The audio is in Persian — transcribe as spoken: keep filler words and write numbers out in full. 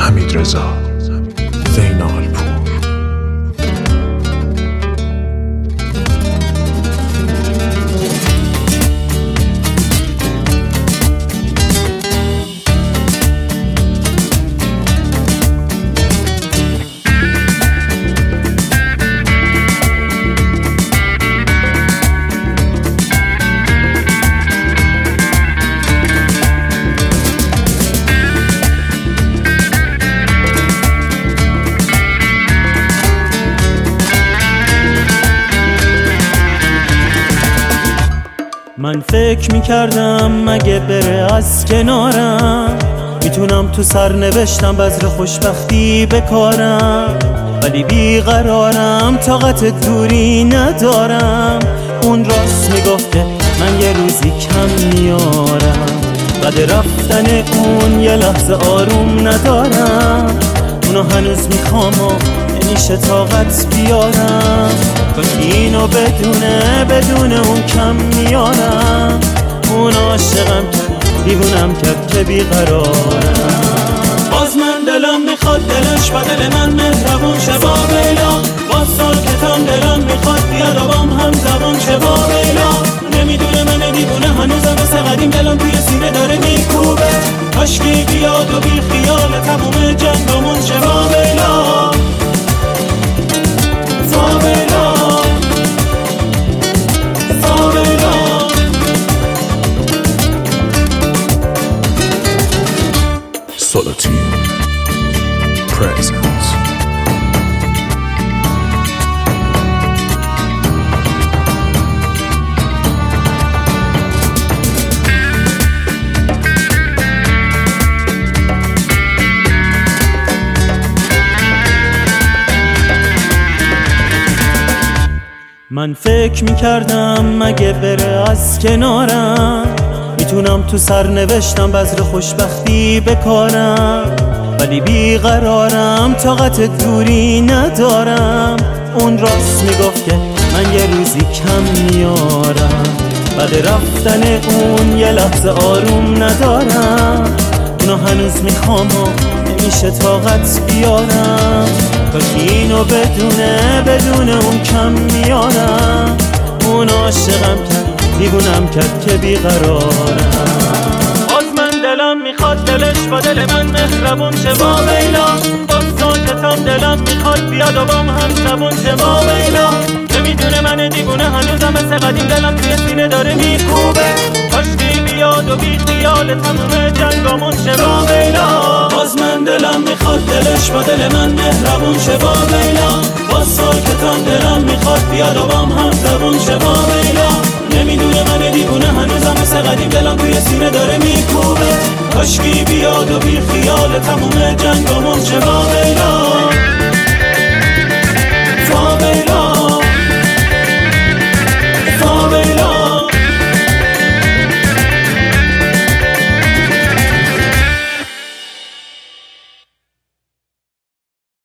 حمیدرضا زینالپور. من فکر میکردم مگه بره از کنارم میتونم تو سرنوشتم بذر خوشبختی بکارم، ولی بیقرارم طاقت دوری ندارم. اون راست میگفته من یه روزی کم میارم، بعد رفتن اون یه لحظه آروم ندارم. اونو هنوز میخوام و نمیشه طاقت بیارم، کاش اینو بدونه بدونه اون کم میارم. اون عاشقم کرد دیوونم کرد که بیقرارم. باز من دلم میخواد دلش با دل من مهربون شه با بیلا، باز ساکتم دلم میخواد بیاد و بام هم زبون شه با بیلا. نمیدونه من دیوونه هنوزم مثل قدیم دلم توی سینه داره میکوبه، کاشکی بیاد و بی خیال تموم جنگمون شه با بیلا. Solitude Presence. من فکر میکردم مگه بره از کنارم میتونم تو سرنوشتم بذر خوشبختی بکارم، ولی بیقرارم طاقت دوری ندارم. اون راست میگفت که من یه روزی کم میارم، بعد رفتن اون یه لحظه آروم ندارم. اونو هنوز میخوام و نمیشه طاقت بیارم، کاش اینو بدونه بدونه اون کم میارم. اون عاشقم کرد دیوونم کرد که بیقرارم. باز من دلم میخواد دلش با دل من مهربون شه با بیلا، باز ساکتم دلم میخواد بیاد و بام هم زبون شه با بیلا. نمیدونه من دیوونه هنوزم مثل قدیم دلم توی سینه داره میکوبه، کاشکی بیاد و بی خیال تموم جنگامون شه با بیلا. باز من دلم میخواد دلش با دل من مهربون شه با بیلا، باز ساکتم دلم میخواد بیاد و بام هم زبون شه با بیلا. نمیدونه من دیوونه هنوزم مثل قدیم دلم توی سینه داره میکوبه، کاشکی بیاد و بی خیال تموم جنگامون شه با بیلا.